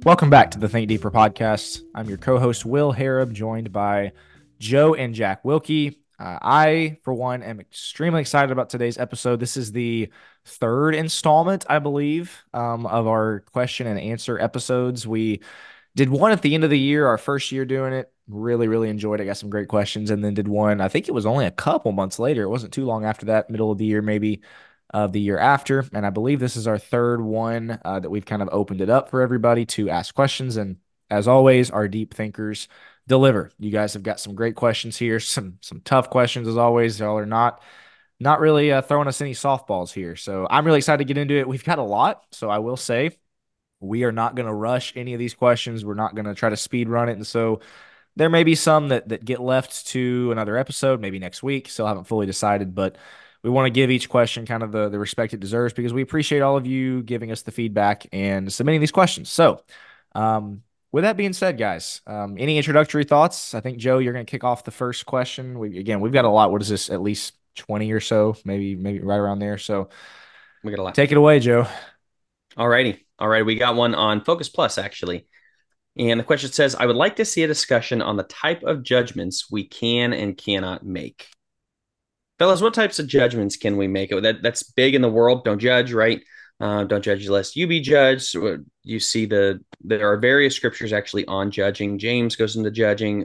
Welcome back to the Think Deeper podcast. I'm your co host, Will Harrop, joined by Joe and Jack Wilkie. I, for one, am extremely excited about today's episode. This is the third installment, I believe, of our question and answer episodes. We did one at the end of the year, our first year doing it. Really, really enjoyed it. Got some great questions. And then did one, I think it was only a couple months later. It wasn't too long after that, middle of the year, maybe of the year after. And I believe this is our third one that we've kind of opened it up for everybody to ask questions. And as always, our deep thinkers deliver. You guys have got some great questions here, some tough questions as always. Y'all are not really throwing us any softballs here. So I'm really excited to get into it. We've got a lot. So I will say we are not going to rush any of these questions. We're not going to try to speed run it. And so there may be some that get left to another episode, maybe next week. Still haven't fully decided, but we want to give each question kind of the respect it deserves because we appreciate all of you giving us the feedback and submitting these questions. So, with that being said, guys, any introductory thoughts? I think Joe, you're going to kick off the first question. We've got a lot. What is this? At least 20 or so, maybe right around there. So, We got a lot. take it away, Joe. All righty. All right. We got one on Focus Plus, actually. And the question says, I would like to see a discussion on the type of judgments we can and cannot make. Fellas, what types of judgments can we make? That's big in the world. Don't judge, right? Don't judge lest you be judged. You see there are various scriptures actually on judging. James goes into judging.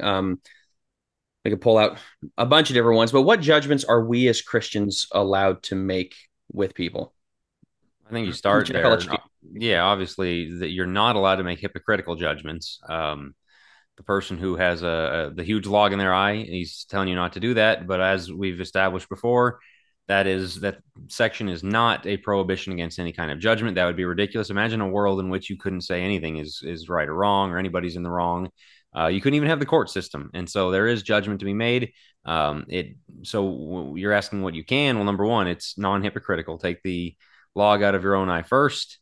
We could pull out a bunch of different ones, but what judgments are we as Christians allowed to make with people? I think you start Jack, I'll there. let you Yeah, obviously that you're not allowed to make hypocritical judgments. The person who has the huge log in their eye, he's telling you not to do that. But as we've established before, that section is not a prohibition against any kind of judgment. That would be ridiculous. Imagine a world in which you couldn't say anything is right or wrong, or anybody's in the wrong. You couldn't even have the court system, and so there is judgment to be made. It so you're asking what you can. Well, number one, it's non-hypocritical. Take the log out of your own eye first.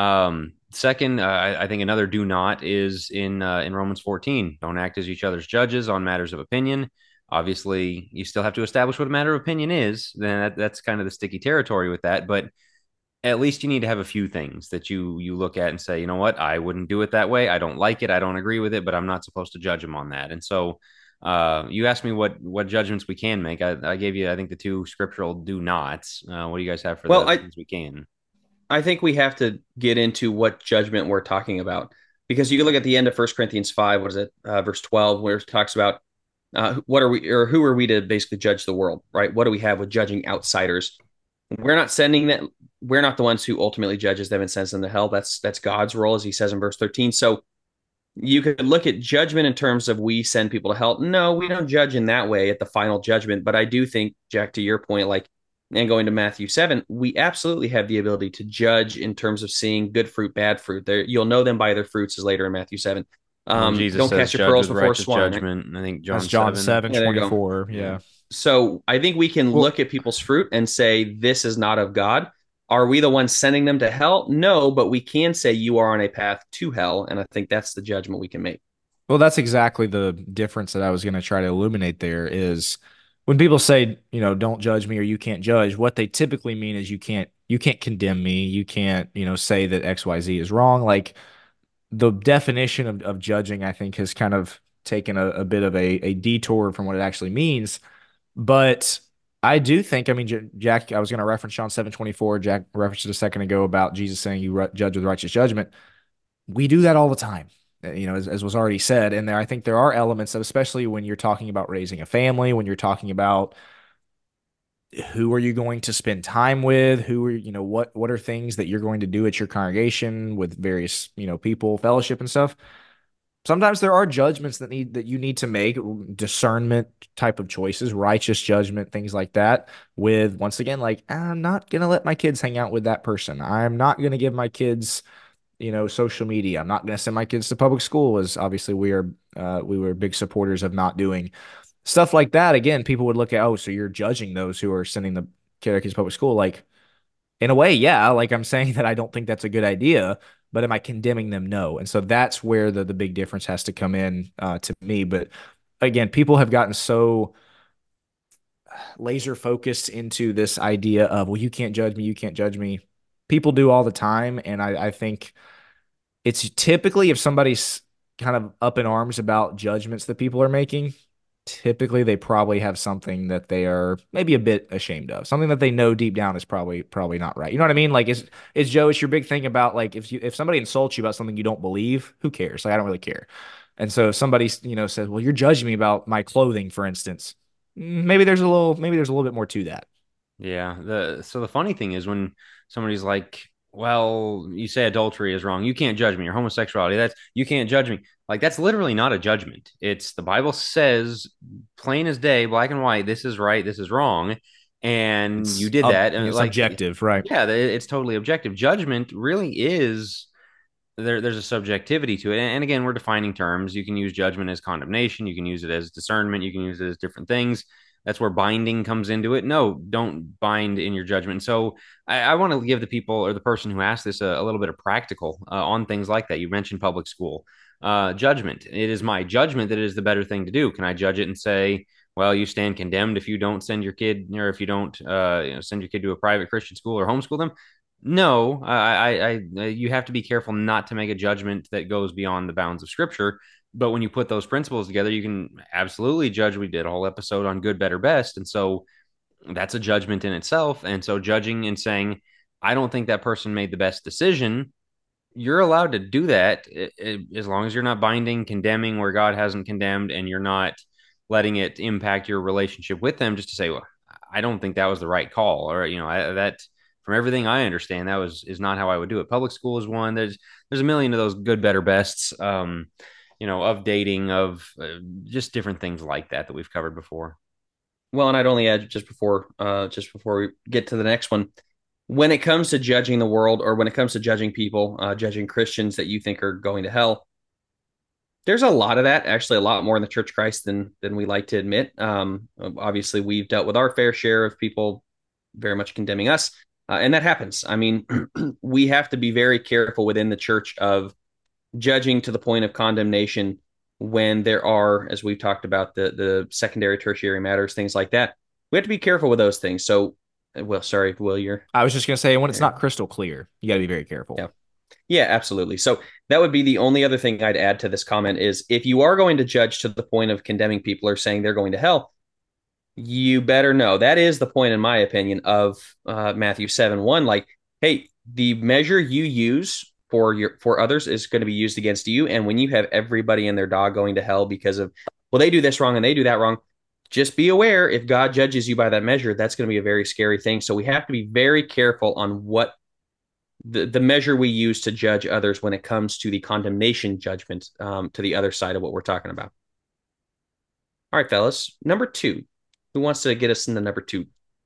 Second, I think another do not is in Romans 14. Don't act as each other's judges on matters of opinion. Obviously, you still have to establish what a matter of opinion is. Then that's kind of the sticky territory with that. But at least you need to have a few things that you look at and say, you know what, I wouldn't do it that way. I don't like it. I don't agree with it, but I'm not supposed to judge them on that. And so, you asked me what judgments we can make. I gave you, I think, the two scriptural do nots. What do you guys have for Well, the I things we can? I think we have to get into what judgment we're talking about because you can look at the end of First Corinthians 5, what is it, verse 12, where it talks about what are we or who are we to basically judge the world, right? What do we have with judging outsiders? We're not sending that. We're not the ones who ultimately judges them and sends them to hell. That's God's role, as He says in verse 13. So you could look at judgment in terms of we send people to hell. No, we don't judge in that way at the final judgment. But I do think, Jack, to your point, like, and going to Matthew 7, we absolutely have the ability to judge in terms of seeing good fruit, bad fruit. There, you'll know them by their fruits, is later in Matthew 7. When Jesus Don't says, cast your "Judge pearls with before righteous swine, right? judgment," I think That's John John 7. 7 Yeah, there you go. 24. Yeah. Yeah. So I think we can Well, look at people's fruit and say, this is not of God. Are we the ones sending them to hell? No, but we can say you are on a path to hell. And I think that's the judgment we can make. Well, that's exactly the difference that I was going to try to illuminate there is when people say, don't judge me or you can't judge, what they typically mean is you can't condemn me. You can't, say that XYZ is wrong. Like the definition of judging, I think, has kind of taken a bit of a detour from what it actually means. But I do think, I mean, Jack, I was going to reference John 7:24. Jack referenced it a second ago about Jesus saying you judge with righteous judgment. We do that all the time, as was already said. And I think there are elements of, especially when you're talking about raising a family, when you're talking about who are you going to spend time with, who are, what are things that you're going to do at your congregation with various, people, fellowship and stuff. Sometimes there are judgments that you need to make, discernment type of choices, righteous judgment, things like that. With once again, like I'm not gonna let my kids hang out with that person. I'm not gonna give my kids social media. I'm not going to send my kids to public school, as obviously we were big supporters of not doing stuff like that. Again, people would look at, oh, so you're judging those who are sending the kids to public school. Like, in a way, yeah, like I'm saying that I don't think that's a good idea, but am I condemning them? No. And so that's where the big difference has to come in to me. But again, people have gotten so laser focused into this idea of, well, you can't judge me, you can't judge me. People do all the time. And I think It's typically if somebody's kind of up in arms about judgments that people are making, typically they probably have something that they are maybe a bit ashamed of, something that they know deep down is probably not right. You know what I mean? Like, is Joe, it's your big thing about like if somebody insults you about something you don't believe, who cares? Like, I don't really care. And so if somebody says, well, you're judging me about my clothing, for instance, maybe there's a little bit more to that. Yeah. The funny thing is when somebody's like, well, you say adultery is wrong. You can't judge me. Or homosexuality, that's you can't judge me. Like that's literally not a judgment. It's the Bible says plain as day, black and white, this is right, this is wrong. And you It's did that. And like, subjective, right? yeah, it's totally objective. Judgment really is there's a subjectivity to it. And again, we're defining terms. You can use judgment as condemnation, you can use it as discernment, you can use it as different things. That's where binding comes into it. No, don't bind in your judgment. So I want to give the people or the person who asked this a little bit of practical on things like that. You mentioned public school judgment. It is my judgment that it is the better thing to do. Can I judge it and say, well, you stand condemned if you don't send your kid, or if you don't send your kid to a private Christian school or homeschool them? No, you have to be careful not to make a judgment that goes beyond the bounds of Scripture. But when you put those principles together, you can absolutely judge. We did a whole episode on good, better, best, and so that's a judgment in itself. And so judging and saying, I don't think that person made the best decision. You're allowed to do that as long as you're not binding, condemning where God hasn't condemned, and you're not letting it impact your relationship with them. Just to say, well, I don't think that was the right call, or that from everything I understand, that was is not how I would do it. Public school is one. There's a million of those good, better, bests. Of dating, of just different things like that we've covered before. Well, and I'd only add just before we get to the next one, when it comes to judging the world, or when it comes to judging people, judging Christians that you think are going to hell, there's a lot of that. Actually, a lot more in the Church of Christ than we like to admit. Obviously, we've dealt with our fair share of people very much condemning us, and that happens. I mean, we have to be very careful within the church of judging to the point of condemnation when there are, as we've talked about, the secondary, tertiary matters, things like that. We have to be careful with those things. So, well, sorry, Will, you're I was just gonna say when it's there. not crystal clear, you got to be very careful. Yeah. Yeah, absolutely. So that would be the only other thing I'd add to this comment is if you are going to judge to the point of condemning people or saying they're going to hell, you better know that is the point, in my opinion, of Matthew 7:1. Like, hey, the measure you use for others is going to be used against you. And when you have everybody and their dog going to hell because of, well, they do this wrong and they do that wrong, just be aware if God judges you by that measure, that's going to be a very scary thing. So we have to be very careful on what the measure we use to judge others when it comes to the condemnation judgment, to the other side of what we're talking about. All right, fellas. Number two. Who wants to get us into number two?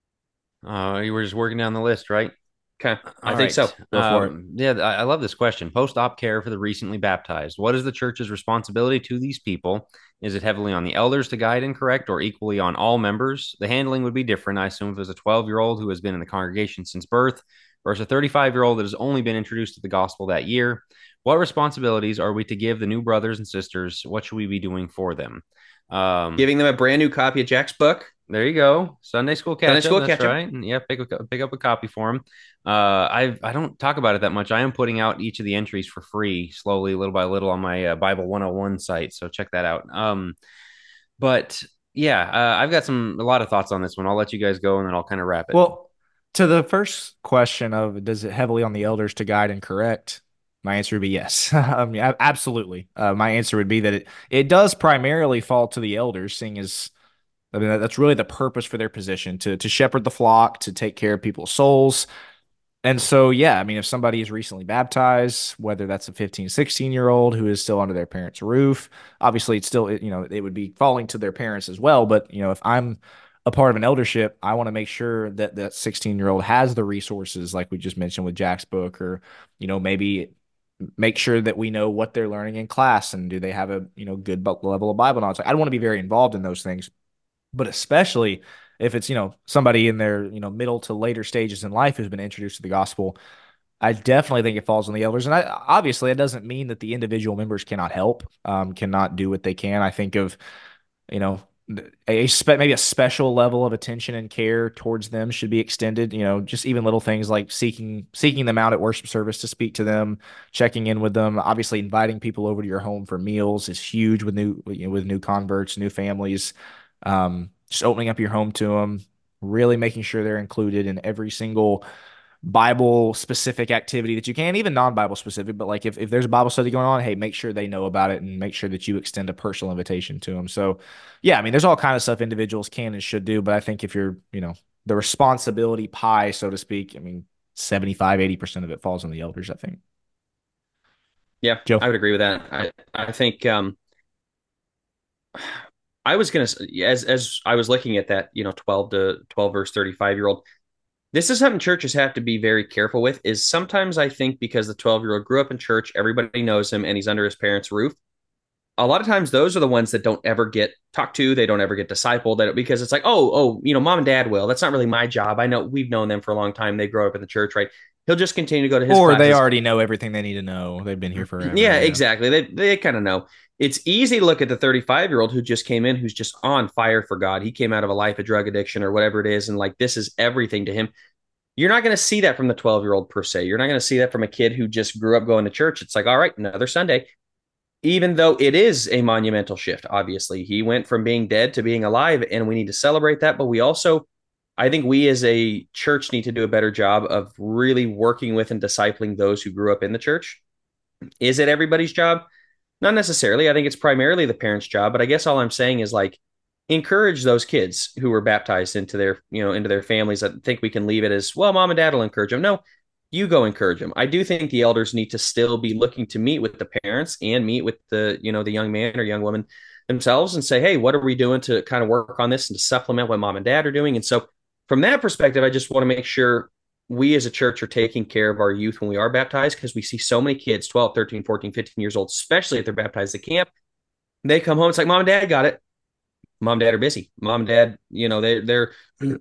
You were just working down the list, right? Okay, I All think so. right. Go for it. Yeah, I love this question. Post-op care for the recently baptized. What is the church's responsibility to these people? Is it heavily on the elders to guide and correct, or equally on all members? The handling would be different, I assume, if it was a 12-year-old who has been in the congregation since birth versus a 35-year-old that has only been introduced to the gospel that year. What responsibilities are we to give the new brothers and sisters? What should we be doing for them? Giving them a brand new copy of Jack's book. There you go. Sunday school Sunday catch up. school That's catch up. right. And yeah, pick up a copy for him. I don't talk about it that much. I am putting out each of the entries for free, slowly, little by little, on my Bible 101 site. So check that out. But yeah, I've got a lot of thoughts on this one. I'll let you guys go, and then I'll kind of wrap it. Well, to the first question of does it heavily on the elders to guide and correct? My answer would be yes. Yeah, absolutely. My answer would be that it does primarily fall to the elders, seeing as I mean that's really the purpose for their position to shepherd the flock, to take care of people's souls. And so, yeah, I mean, if somebody is recently baptized, whether that's a 15, 16-year-old who is still under their parents' roof, obviously it's still, it would be falling to their parents as well. But, if I'm a part of an eldership, I want to make sure that that 16-year-old has the resources, like we just mentioned with Jack's book, or, maybe make sure that we know what they're learning in class and do they have a, good level of Bible knowledge. Like, I don't want to be very involved in those things, but especially if it's somebody in their middle to later stages in life who's been introduced to the gospel. I definitely think it falls on the elders, and obviously it doesn't mean that the individual members cannot help, cannot do what they can. I think of you know maybe a special level of attention and care towards them should be extended. Just even little things like seeking them out at worship service to speak to them, checking in with them. Obviously, inviting people over to your home for meals is huge with new converts, new families. Just opening up your home to them, really making sure they're included in every single Bible specific activity that you can, even non-Bible specific, but like if there's a Bible study going on, hey, make sure they know about it and make sure that you extend a personal invitation to them. So yeah, I mean, there's all kind of stuff individuals can and should do, but I think if you're, the responsibility pie, so to speak, I mean, 75-80% of it falls on the elders, I think. Yeah, Joe. I would agree with that. I think I was gonna as I was looking at that, 12 to 12 verse 35-year-old. This is something churches have to be very careful with. Is sometimes I think because the 12-year-old grew up in church, everybody knows him, and he's under his parents' roof. A lot of times, those are the ones that don't ever get talked to. They don't ever get discipled. Because it's like, oh, mom and dad will. That's not really my job. I know we've known them for a long time. They grow up in the church, right? He'll just continue to go to his Or they classes. already know everything they need to know. They've been here forever. Yeah, Yeah. exactly. They kind of know. It's easy to look at the 35-year-old who just came in, who's just on fire for God. He came out of a life of drug addiction or whatever it is, and like this is everything to him. You're not going to see that from the 12-year-old per se. You're not going to see that from a kid who just grew up going to church. It's like, all right, another Sunday. Even though it is a monumental shift, obviously, he went from being dead to being alive, and we need to celebrate that. But we also, I think we as a church need to do a better job of really working with and discipling those who grew up in the church. Is it everybody's job? Not necessarily. I think it's primarily the parents' job, but I guess all I'm saying is like encourage those kids who were baptized into their families. I think we can leave it as, well, mom and dad will encourage them. No, you go encourage them. I do think the elders need to still be looking to meet with the parents and meet with the young man or young woman themselves and say, hey, what are we doing to kind of work on this and to supplement what mom and dad are doing? And so from that perspective, I just want to make sure we as a church are taking care of our youth when we are baptized, because we see so many kids 12, 13, 14, 15 years old, especially if they're baptized at camp. They come home, it's like, mom and dad got it. Mom and dad are busy. Mom and dad, they're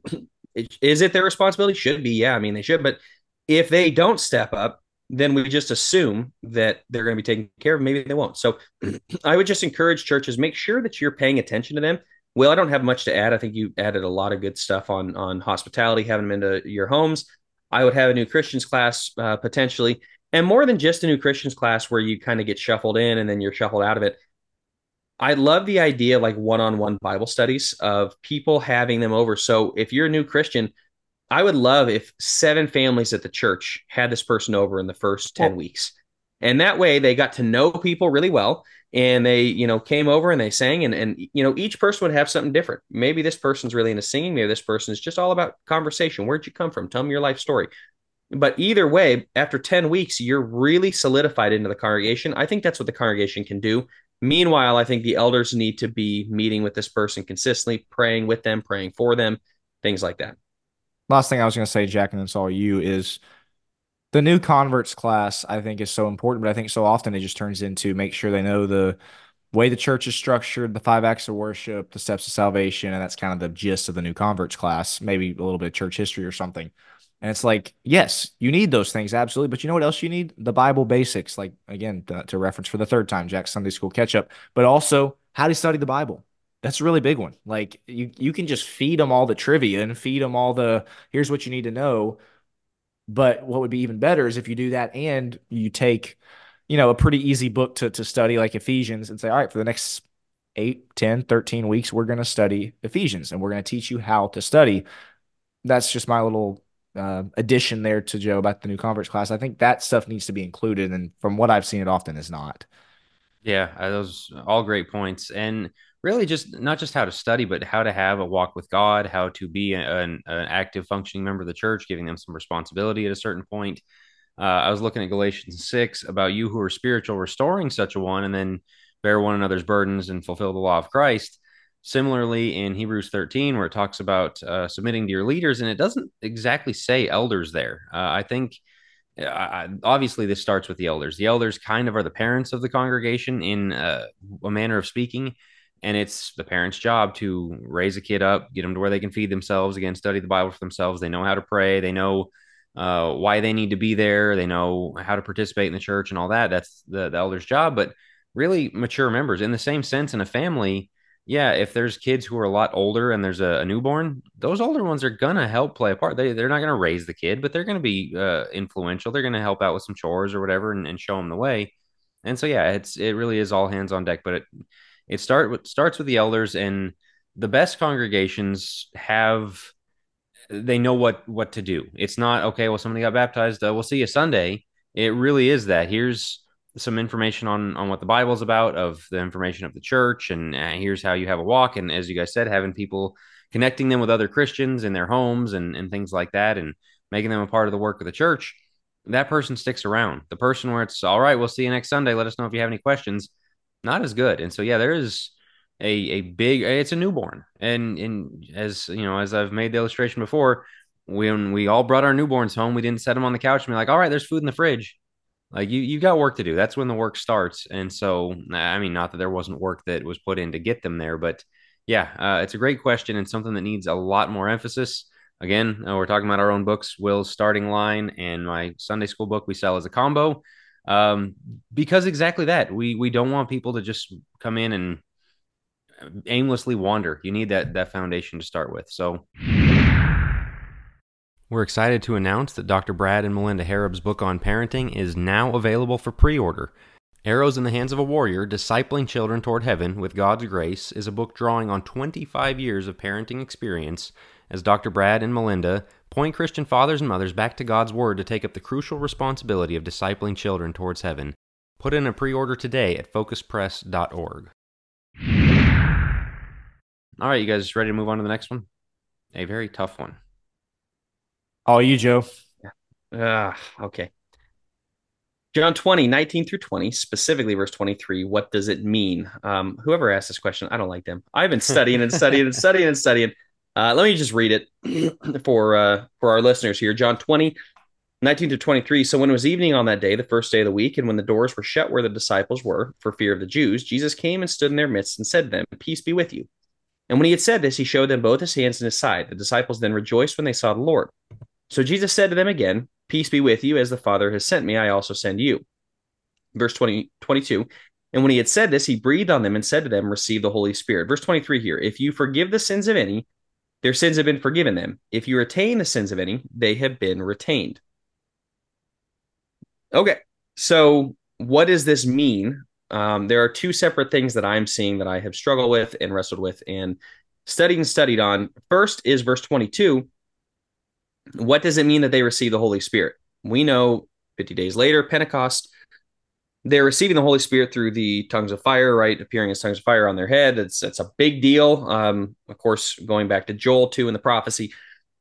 is it their responsibility? Should be. Yeah, I mean, they should. But if they don't step up, then we just assume that they're going to be taken care of. Maybe they won't. So I would just encourage churches, make sure that you're paying attention to them. Well, I don't have much to add. I think you added a lot of good stuff on hospitality, having them into your homes. I would have a new Christians class potentially, and more than just a new Christians class where you kind of get shuffled in and then you're shuffled out of it. I love the idea of like one-on-one Bible studies of people having them over. So if you're a new Christian, I would love if 7 families at the church had this person over in the first 10 Well, weeks. And that way they got to know people really well. And they, came over and they sang and each person would have something different. Maybe this person's really into singing. Maybe this person is just all about conversation. Where'd you come from? Tell me your life story. But either way, after 10 weeks, you're really solidified into the congregation. I think that's what the congregation can do. Meanwhile, I think the elders need to be meeting with this person consistently, praying with them, praying for them, things like that. last thing I was going to say, Jack, and it's all you, is the new converts class, I think, is so important, but I think so often it just turns into make sure they know the way the church is structured, the 5 acts of worship, the steps of salvation, and that's kind of the gist of the new converts class, maybe a little bit of church history or something. And it's like, yes, you need those things, absolutely. But you know what else you need? The Bible basics, like, again, to reference for the third time, Jack's Sunday School catch up, but also how to study the Bible. That's a really big one. Like, you can just feed them all the trivia and feed them all the here's what you need to know. But what would be even better is if you do that and you take, a pretty easy book to study like Ephesians and say, all right, for the next 8, 10, 13 weeks, we're going to study Ephesians and we're going to teach you how to study. That's just my little addition there to Joe about the new converts class. I think that stuff needs to be included. And from what I've seen, it often is not. Yeah, those all great points, and really just not just how to study, but how to have a walk with God, how to be an active, functioning member of the church, giving them some responsibility at a certain point. I was looking at Galatians 6 about you who are spiritual, restoring such a one, and then bear one another's burdens and fulfill the law of Christ. Similarly, in Hebrews 13, where it talks about submitting to your leaders, and it doesn't exactly say elders there. I think obviously this starts with the elders. The elders kind of are the parents of the congregation in a manner of speaking, and it's the parents' job to raise a kid up, get them to where they can feed themselves, again, study the Bible for themselves. They know how to pray. They know why they need to be there. They know how to participate in the church and all that. That's the elders' job. But really, mature members, in the same sense, in a family, yeah, if there's kids who are a lot older and there's a newborn, those older ones are gonna help play a part. They're not gonna raise the kid, but they're gonna be influential. They're gonna help out with some chores or whatever and show them the way. And so yeah, it really is all hands on deck. But it starts with the elders, and the best congregations have they know what to do. It's not okay. Well, somebody got baptized. We'll see you Sunday. It really is that. Here's some information on what the Bible's about, of the information of the church, and here's how you have a walk. And as you guys said, having people connecting them with other Christians in their homes and things like that, and making them a part of the work of the church. That person sticks around. The person where it's all right, we'll see you next Sunday. Let us know if you have any questions. Not as good. And so yeah, there is a big it's a newborn, and as you know, as I've made the illustration before, when we all brought our newborns home, we didn't set them on the couch and be like, all right, there's food in the fridge. Like you got work to do. That's when the work starts. And so I mean, not that there wasn't work that was put in to get them there, but yeah, it's a great question and something that needs a lot more emphasis. Again, we're talking about our own books, Will's Starting Line and my Sunday school book we sell as a combo, um, because exactly that, we don't want people to just come in and aimlessly wander. You need that foundation to start with. So we're excited to announce that Dr. Brad and Melinda Harrob's book on parenting is now available for pre-order. Arrows in the Hands of a Warrior, Discipling Children Toward Heaven with God's Grace is a book drawing on 25 years of parenting experience as Dr. Brad and Melinda point Christian fathers and mothers back to God's Word to take up the crucial responsibility of discipling children towards heaven. Put in a pre-order today at focuspress.org. All right, you guys ready to move on to the next one? A very tough one. All you, Joe. Okay. John 20, 19 through 20, specifically verse 23. What does it mean? Whoever asked this question, I don't like them. I've been studying and studying and studying and studying. Let me just read it for our listeners here. John 20, 19 to 23. So when it was evening on that day, the first day of the week, and when the doors were shut where the disciples were for fear of the Jews, Jesus came and stood in their midst and said to them, "Peace be with you." And when he had said this, he showed them both his hands and his side. The disciples then rejoiced when they saw the Lord. So Jesus said to them again, "Peace be with you. As the Father has sent me, I also send you." Verse 22. And when he had said this, he breathed on them and said to them, "Receive the Holy Spirit." Verse 23 here. If you forgive the sins of any, their sins have been forgiven them. If you retain the sins of any, they have been retained. Okay. So what does this mean? There are two separate things that I'm seeing that I have struggled with and wrestled with and studied on. First is verse 22. What does it mean that they receive the Holy Spirit? We know 50 days later, Pentecost, they're receiving the Holy Spirit through the tongues of fire, right? Appearing as tongues of fire on their head. It's a big deal. Of course, going back to Joel 2 in the prophecy.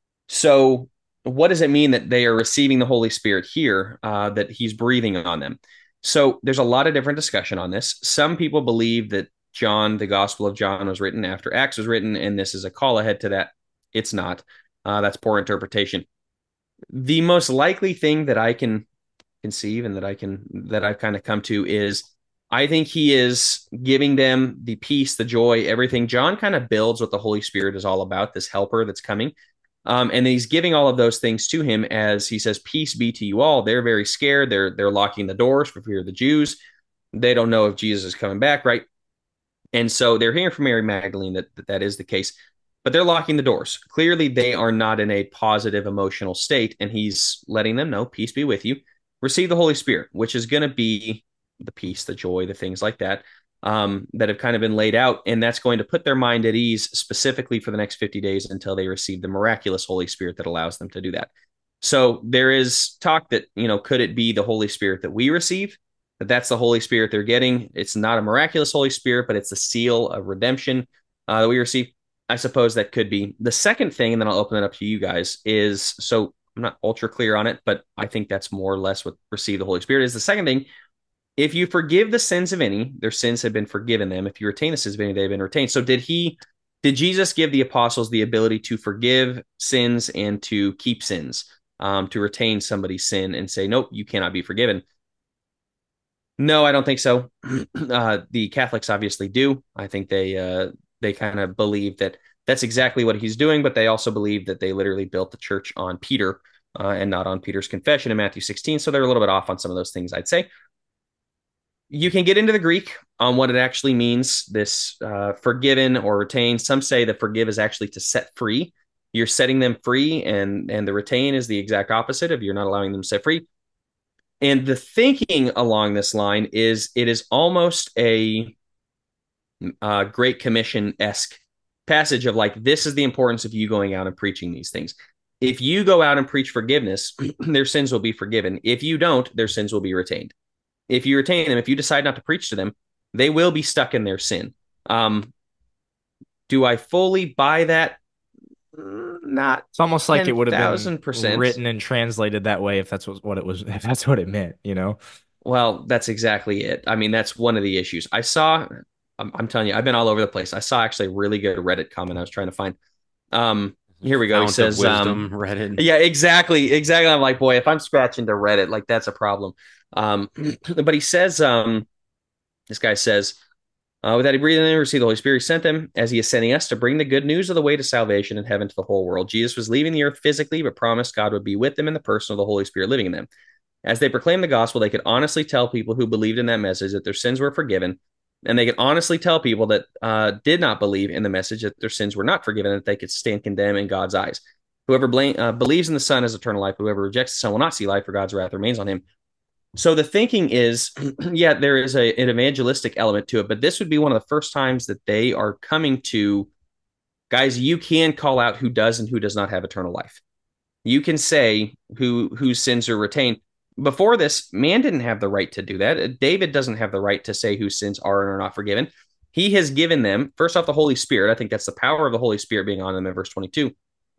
So what does it mean that they are receiving the Holy Spirit here, that he's breathing on them? So there's a lot of different discussion on this. Some people believe that John, the Gospel of John, was written after Acts was written, and this is a call ahead to that. It's not. That's poor interpretation. The most likely thing that I can conceive and that I've kind of come to is I think he is giving them the peace, the joy, everything. John kind of builds what the Holy Spirit is all about, this helper that's coming. And he's giving all of those things to him as he says, "Peace be to you all." They're very scared. They're locking the doors for fear of the Jews. They don't know if Jesus is coming back, right? And so they're hearing from Mary Magdalene that is the case, but they're locking the doors. Clearly, they are not in a positive emotional state, and he's letting them know, "Peace be with you. Receive the Holy Spirit," which is going to be the peace, the joy, the things like that, that have kind of been laid out. And that's going to put their mind at ease specifically for the next 50 days until they receive the miraculous Holy Spirit that allows them to do that. So there is talk that, could it be the Holy Spirit that we receive? That's the Holy Spirit they're getting. It's not a miraculous Holy Spirit, but it's the seal of redemption that we receive. I suppose that could be. The second thing, and then I'll open it up to you guys, is, so I'm not ultra clear on it, but I think that's more or less what receive the Holy Spirit is. The second thing, if you forgive the sins of any, their sins have been forgiven them. If you retain the sins of any, they've been retained. So did Jesus give the apostles the ability to forgive sins and to keep sins, to retain somebody's sin and say, "Nope, you cannot be forgiven"? No, I don't think so. The Catholics obviously do. I think they kind of believe that that's exactly what he's doing, but they also believe that they literally built the church on Peter and not on Peter's confession in Matthew 16. So they're a little bit off on some of those things, I'd say. You can get into the Greek on what it actually means. This forgiven or retained. Some say that forgive is actually to set free. You're setting them free, and the retain is the exact opposite of you're not allowing them to set free. And the thinking along this line is it is almost a Great Commission esque passage of like, this is the importance of you going out and preaching these things. If you go out and preach forgiveness, their sins will be forgiven. If you don't, their sins will be retained. If you retain them, if you decide not to preach to them, they will be stuck in their sin. Do I fully buy that? Not It's almost like it would have been 10,000%. written and translated that way if that's what it was, if that's what it meant, you know? Well, that's exactly it. I mean, that's one of the issues. I'm telling you, I've been all over the place. I saw actually a really good Reddit comment I was trying to find. Here we go. He Fount of says, wisdom, Reddit. yeah, exactly. Exactly. I'm like, boy, if I'm scratching to Reddit, like that's a problem. But he says, this guy says, without he breathed in, received the Holy Spirit, he sent them as he is sending us to bring the good news of the way to salvation and heaven to the whole world. Jesus was leaving the earth physically, but promised God would be with them in the person of the Holy Spirit living in them. As they proclaimed the gospel, they could honestly tell people who believed in that message that their sins were forgiven. And they could honestly tell people that did not believe in the message that their sins were not forgiven, that they could stand condemned in God's eyes. Whoever believes in the Son has eternal life. Whoever rejects the Son will not see life, for God's wrath remains on him. So the thinking is, yeah, there is an evangelistic element to it, but this would be one of the first times that they are coming to, guys, you can call out who does and who does not have eternal life. You can say whose sins are retained. Before this, man didn't have the right to do that. David doesn't have the right to say whose sins are and are not forgiven. He has given them, first off, the Holy Spirit. I think that's the power of the Holy Spirit being on them in verse 22.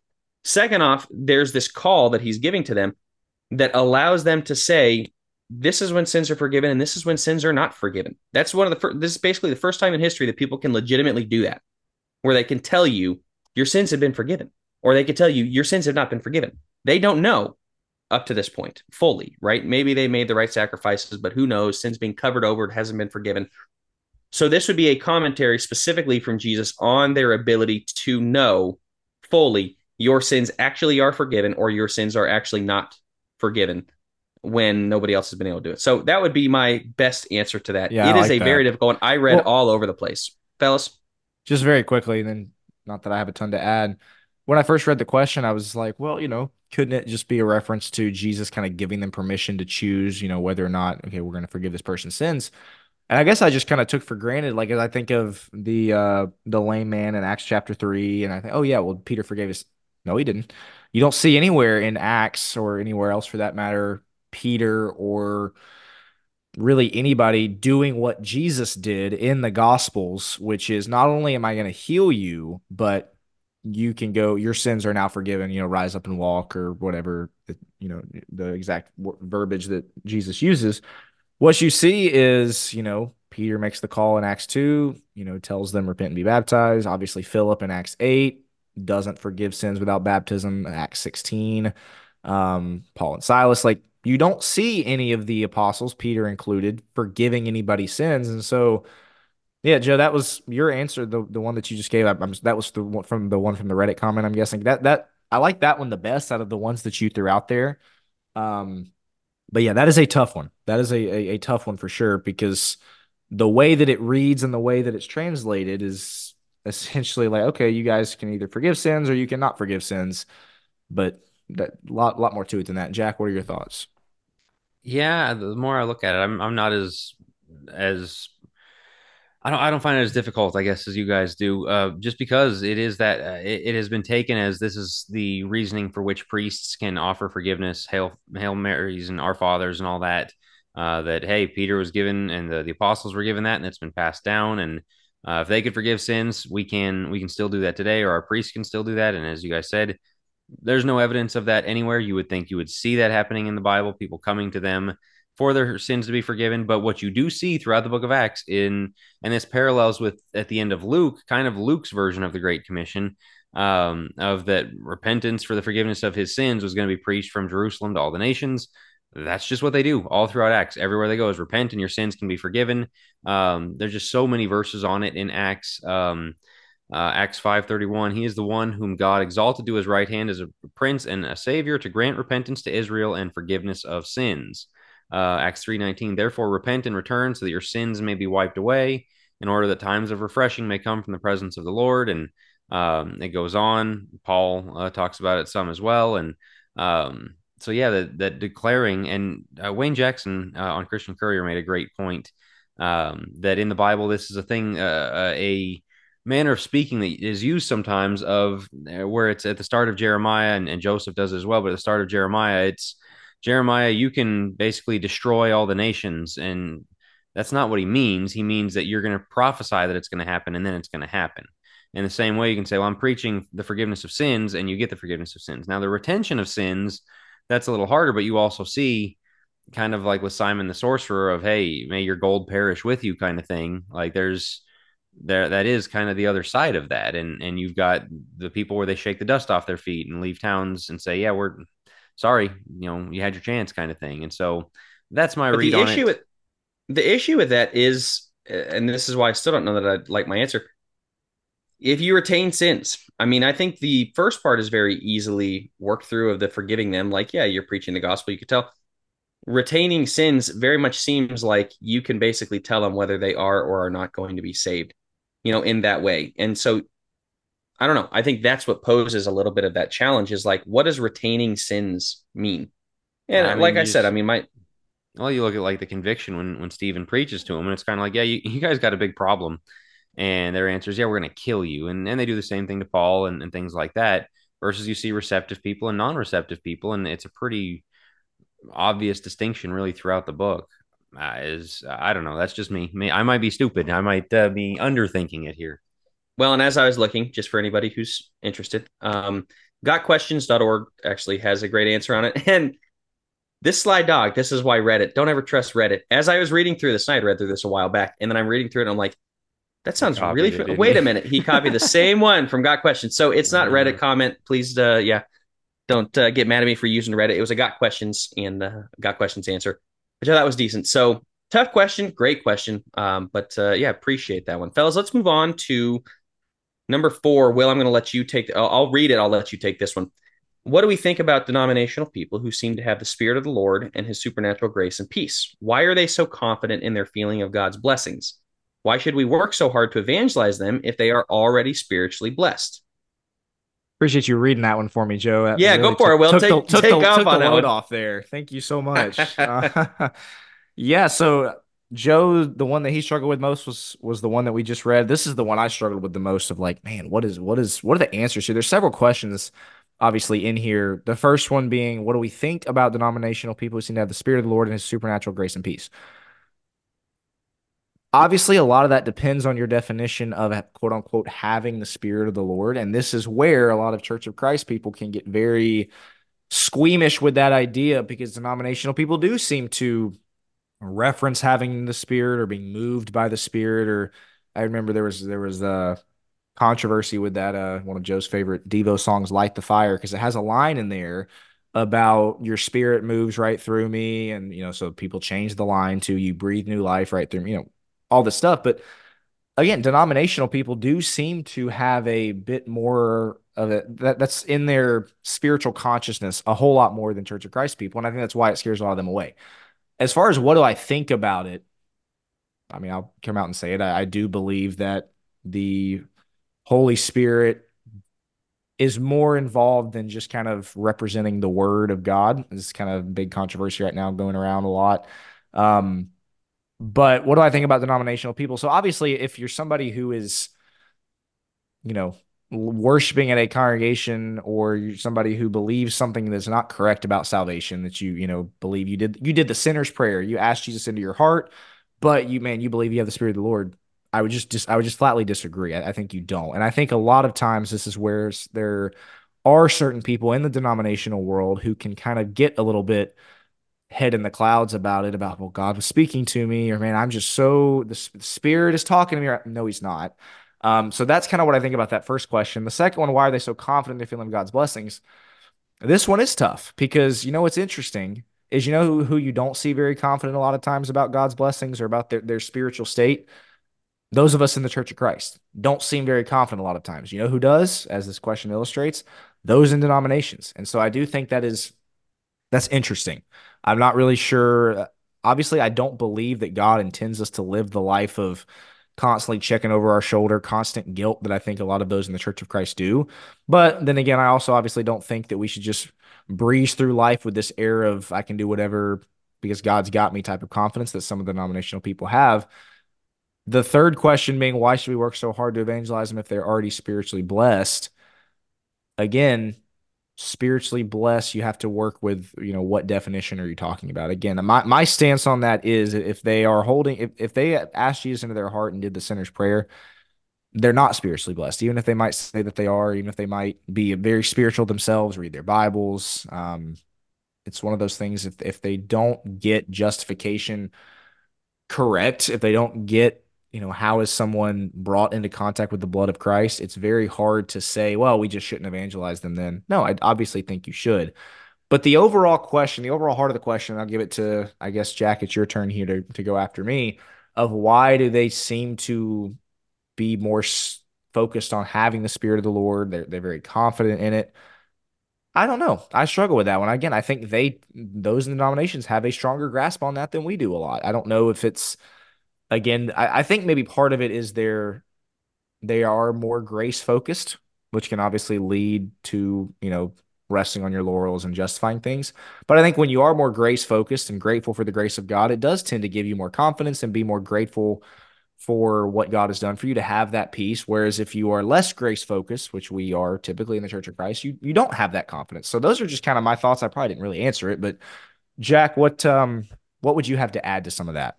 Second off, there's this call that he's giving to them that allows them to say, this is when sins are forgiven and this is when sins are not forgiven. That's one of the first, this is basically the first time in history that people can legitimately do that, where they can tell you your sins have been forgiven, or they could tell you your sins have not been forgiven. They don't know up to this point fully, right? Maybe they made the right sacrifices, but who knows? Sin's being covered over, it hasn't been forgiven. So this would be a commentary specifically from Jesus on their ability to know fully your sins actually are forgiven or your sins are actually not forgiven when nobody else has been able to do it. So that would be my best answer to that. Yeah, I It is like a very that. difficult one. I read Well, all over the place. Fellas, just very quickly, and then not that I have a ton to add. When I first read the question, I was like, well, couldn't it just be a reference to Jesus kind of giving them permission to choose, whether or not, okay, we're going to forgive this person's sins? And I guess I just kind of took for granted, like as I think of the lame man in Acts chapter 3, and I think, oh yeah, well, Peter forgave us. No, he didn't. You don't see anywhere in Acts or anywhere else for that matter, Peter or really anybody doing what Jesus did in the Gospels, which is not only am I going to heal you, but you can go, your sins are now forgiven, rise up and walk or whatever, the exact verbiage that Jesus uses. What you see is, Peter makes the call in Acts 2, tells them repent and be baptized. Obviously, Philip in Acts 8 doesn't forgive sins without baptism. Acts 16, Paul and Silas, like you don't see any of the apostles, Peter included, forgiving anybody's sins. And so, yeah, Joe, that was your answer, the one that you just gave. That was the one from the Reddit comment. I'm guessing that I like that one the best out of the ones that you threw out there. Um, but yeah, that is a tough one. That is a tough one for sure because the way that it reads and the way that it's translated is essentially like, okay, you guys can either forgive sins or you cannot forgive sins, but that lot more to it than that. Jack, what are your thoughts? Yeah, the more I look at it, I'm not as I don't find it as difficult, I guess, as you guys do. Just because it is that it has been taken as this is the reasoning for which priests can offer forgiveness, Hail Marys and Our Fathers and all that. That hey, Peter was given and the apostles were given that, and it's been passed down. And if they could forgive sins, we can still do that today, or our priests can still do that. And as you guys said, there's no evidence of that anywhere. You would think you would see that happening in the Bible, people coming to them for their sins to be forgiven. But what you do see throughout the book of Acts and this parallels with at the end of Luke, kind of Luke's version of the Great Commission, of that repentance for the forgiveness of his sins was going to be preached from Jerusalem to all the nations. That's just what they do all throughout Acts. Everywhere they go is repent and your sins can be forgiven. There's just so many verses on it in Acts. Acts 5:31, he is the one whom God exalted to his right hand as a prince and a savior to grant repentance to Israel and forgiveness of sins. Acts 3:19. Therefore, repent and return so that your sins may be wiped away, in order that times of refreshing may come from the presence of the Lord. And it goes on. Paul talks about it some as well. And so, yeah, that declaring, and Wayne Jackson on Christian Courier made a great point, that in the Bible, this is a thing, a manner of speaking that is used sometimes, of where it's at the start of Jeremiah, and Joseph does it as well. But at the start of Jeremiah, it's Jeremiah, you can basically destroy all the nations. And that's not what he means. He means that you're going to prophesy that it's going to happen, and then it's going to happen. In the same way, you can say, well, I'm preaching the forgiveness of sins, and you get the forgiveness of sins. Now, the retention of sins, that's a little harder, but you also see, kind of like with Simon the sorcerer, of, hey, may your gold perish with you, kind of thing. Like that is kind of the other side of that. And you've got the people where they shake the dust off their feet and leave towns and say, yeah, we're sorry, you had your chance, kind of thing. And so that's my But read on it. the issue with that is, and this is why I still don't know that I like my answer. If you retain sins, I mean, I think the first part is very easily worked through, of the forgiving them. Like, yeah, you're preaching the gospel. You could tell. Retaining sins very much seems like you can basically tell them whether they are or are not going to be saved, in that way. And so I don't know. I think that's what poses a little bit of that challenge, is like, what does retaining sins mean? I And like mean, I said, I mean, my well, you look at like the conviction when Stephen preaches to him, and it's kind of like, yeah, you guys got a big problem. And their answer is, yeah, we're going to kill you. And they do the same thing to Paul, and things like that. Versus you see receptive people and non-receptive people. And it's a pretty obvious distinction really throughout the book. Is I don't know. That's just me. I might be stupid. I might be underthinking it here. Well, and as I was looking, just for anybody who's interested, gotquestions.org actually has a great answer on it. And this sly dog, this is why Reddit, don't ever trust Reddit. As I was reading through this, and I had read through this a while back, and then I'm reading through it, and I'm like, that You sounds really copied it, didn't wait you? a minute. He copied the same one from Got Questions. So it's not Reddit comment. Please, yeah, don't get mad at me for using Reddit. It was a Got Questions and Got Questions answer, which I thought was decent. So tough question, great question. But yeah, appreciate that one. Fellas, let's move on to number 4. Will, I'm going to let you take, I'll read it. I'll let you take this one. What do we think about denominational people who seem to have the Spirit of the Lord and his supernatural grace and peace? Why are they so confident in their feeling of God's blessings? Why should we work so hard to evangelize them if they are already spiritually blessed? Appreciate you reading that one for me, Joe. That Yeah, go really for it. Will, take off took the on that load one. off there. Thank you so much. Yeah, so Joe, the one that he struggled with most was the one that we just read. This is the one I struggled with the most, of like, man, what are the answers here? There's several questions obviously in here. The first one being, what do we think about denominational people who seem to have the Spirit of the Lord and his supernatural grace and peace? Obviously, a lot of that depends on your definition of quote unquote having the Spirit of the Lord. And this is where a lot of Church of Christ people can get very squeamish with that idea, because denominational people do seem to reference having the Spirit or being moved by the Spirit. Or I remember there was a controversy with that one of Joe's favorite Devo songs, "Light the Fire," because it has a line in there about your spirit moves right through me, and so people change the line to "you breathe new life right through me," all this stuff. But again, denominational people do seem to have a bit more of it that's in their spiritual consciousness, a whole lot more than Church of Christ people, and I think that's why it scares a lot of them away. As far as what do I think about it, I mean, I'll come out and say it. I do believe that the Holy Spirit is more involved than just kind of representing the word of God. It's kind of big controversy right now going around a lot. Um, but what do I think about denominational people? So obviously, if you're somebody who is, you know, worshiping at a congregation, or you're somebody who believes something that's not correct about salvation, that believe you did the sinner's prayer, you asked Jesus into your heart, but you believe you have the Spirit of the Lord. I would just flatly disagree. I think you don't. And I think a lot of times this is where there are certain people in the denominational world who can kind of get a little bit head in the clouds about it, about, well, God was speaking to me, or man, I'm just so, the Spirit is talking to me. No, he's not. So that's kind of what I think about that first question. The second one, why are they so confident they're feeling God's blessings? This one is tough, because what's interesting is, who you don't see very confident a lot of times about God's blessings or about their spiritual state? Those of us in the Church of Christ don't seem very confident a lot of times. You know who does, as this question illustrates? Those in denominations. And so I do think that's interesting. I'm not really sure. obviously I don't believe that God intends us to live the life of constantly checking over our shoulder, constant guilt that I think a lot of those in the Church of Christ do. But then again, I also obviously don't think that we should just breeze through life with this air of I can do whatever because God's got me type of confidence that some of the denominational people have. The third question being, why should we work so hard to evangelize them if they're already spiritually blessed? Again, spiritually blessed, you have to work with, what definition are you talking about? Again, my stance on that is if they are holding, if they asked Jesus into their heart and did the sinner's prayer, they're not spiritually blessed, even if they might say that they are, even if they might be very spiritual themselves, read their Bibles. It's one of those things, if they don't get justification correct, if they don't get, how is someone brought into contact with the blood of Christ, it's very hard to say, well, we just shouldn't evangelize them then. No, I obviously think you should. But the overall question, the overall heart of the question, I'll give it to, I guess, Jack, it's your turn here to go after me, of why do they seem to be more focused on having the Spirit of the Lord? They're very confident in it. I don't know. I struggle with that one. Again, I think those denominations have a stronger grasp on that than we do a lot. I don't know if it's, again, I think maybe part of it is they are more grace focused, which can obviously lead to, resting on your laurels and justifying things. But I think when you are more grace focused and grateful for the grace of God, it does tend to give you more confidence and be more grateful for what God has done for you to have that peace. Whereas if you are less grace focused, which we are typically in the Church of Christ, you don't have that confidence. So those are just kind of my thoughts. I probably didn't really answer it, but Jack, what would you have to add to some of that?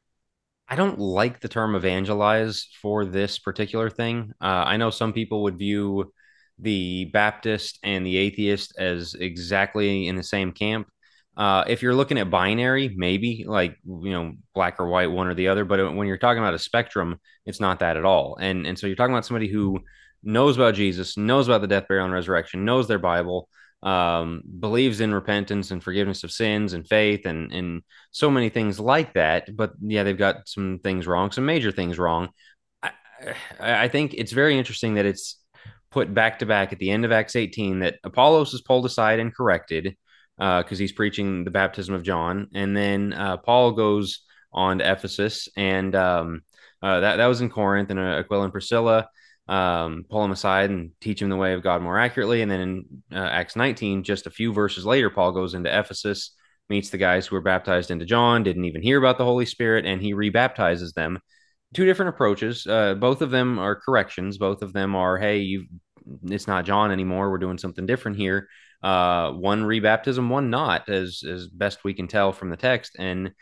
I don't like the term evangelize for this particular thing. I know some people would view the Baptist and the atheist as exactly in the same camp. If you're looking at binary, maybe like, black or white, one or the other. But when you're talking about a spectrum, it's not that at all. And so you're talking about somebody who knows about Jesus, knows about the death, burial, and resurrection, knows their Bible, believes in repentance and forgiveness of sins and faith and so many things like that. But yeah, they've got some things wrong, some major things wrong. I, I think it's very interesting that it's put back to back at the end of Acts 18 that Apollos is pulled aside and corrected because he's preaching the baptism of John. And then Paul goes on to Ephesus, and that was in Corinth, and Aquila and Priscilla pull him aside and teach him the way of God more accurately. And then in Acts 19, just a few verses later, Paul goes into Ephesus, meets the guys who were baptized into John, didn't even hear about the Holy Spirit, and he rebaptizes them. Two different approaches. Both of them are corrections. Both of them are, hey, it's not John anymore. We're doing something different here. One rebaptism, one not, as best we can tell from the text. And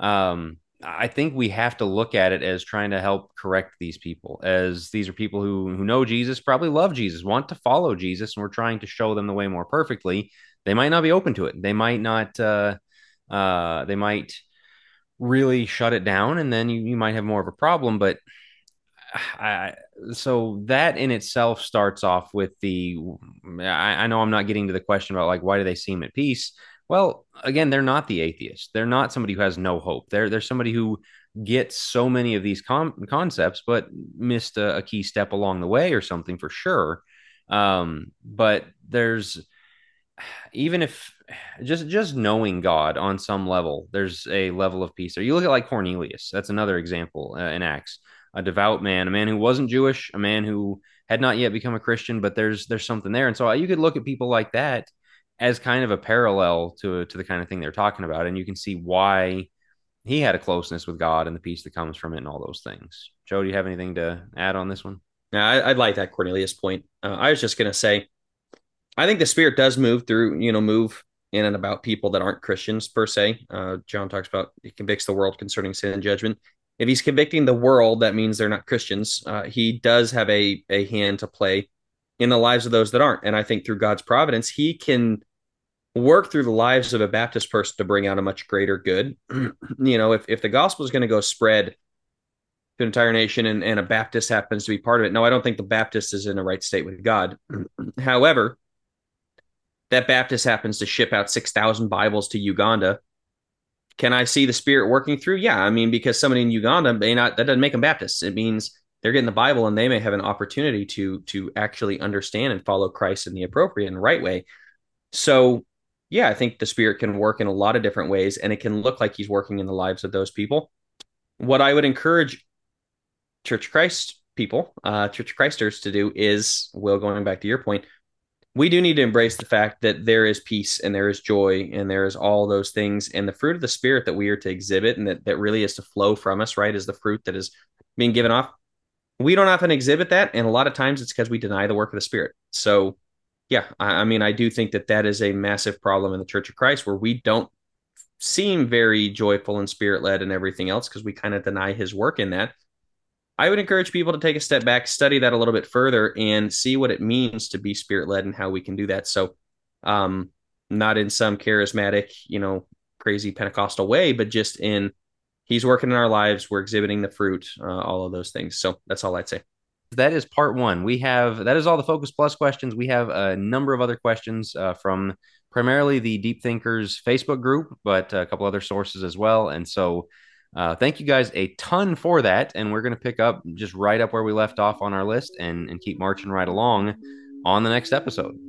I think we have to look at it as trying to help correct these people, as these are people who know Jesus, probably love Jesus, want to follow Jesus, and we're trying to show them the way more perfectly. They might not be open to it. They might not. They might really shut it down, and then you might have more of a problem. But I, so that in itself starts off with I know I'm not getting to the question about like why do they seem at peace. Well, again, they're not the atheist. They're not somebody who has no hope. They're somebody who gets so many of these concepts, but missed a key step along the way or something for sure. But there's even if just knowing God on some level, there's a level of peace. Or you look at like Cornelius. That's another example in Acts. A devout man, a man who wasn't Jewish, a man who had not yet become a Christian, but there's something there. And so you could look at people like that as kind of a parallel to the kind of thing they're talking about, and you can see why he had a closeness with God and the peace that comes from it and all those things. Joe, do you have anything to add on this one? Yeah, I like that Cornelius point. I was just going to say, I think the Spirit does move in and about people that aren't Christians per se. John talks about he convicts the world concerning sin and judgment. If he's convicting the world, that means they're not Christians. He does have a hand to play in the lives of those that aren't. And I think through God's providence, he can work through the lives of a Baptist person to bring out a much greater good. If the gospel is going to go spread to an entire nation and a Baptist happens to be part of it, no, I don't think the Baptist is in the right state with God. However, that Baptist happens to ship out 6,000 Bibles to Uganda. Can I see the Spirit working through? Yeah. I mean, because somebody in Uganda that doesn't make them Baptists. It means they're getting the Bible and they may have an opportunity to actually understand and follow Christ in the appropriate and right way. So yeah, I think the Spirit can work in a lot of different ways, and it can look like He's working in the lives of those people. What I would encourage Church of Christ people, Church of Christers to do is, Will, going back to your point, we do need to embrace the fact that there is peace and there is joy and there is all those things. And the fruit of the Spirit that we are to exhibit and that really is to flow from us, right, is the fruit that is being given off. We don't often exhibit that. And a lot of times it's because we deny the work of the Spirit. So, yeah, I mean, I do think that that is a massive problem in the Church of Christ where we don't seem very joyful and spirit led and everything else because we kind of deny his work in that. I would encourage people to take a step back, study that a little bit further, and see what it means to be spirit led and how we can do that. So, um, not in some charismatic, crazy Pentecostal way, but just in he's working in our lives, we're exhibiting the fruit, all of those things. So that's all I'd say. That is part one. That is all the Focus Plus questions. We have a number of other questions from primarily the Deep Thinkers Facebook group, but a couple other sources as well. And so thank you guys a ton for that. And we're going to pick up just right up where we left off on our list and keep marching right along on the next episode.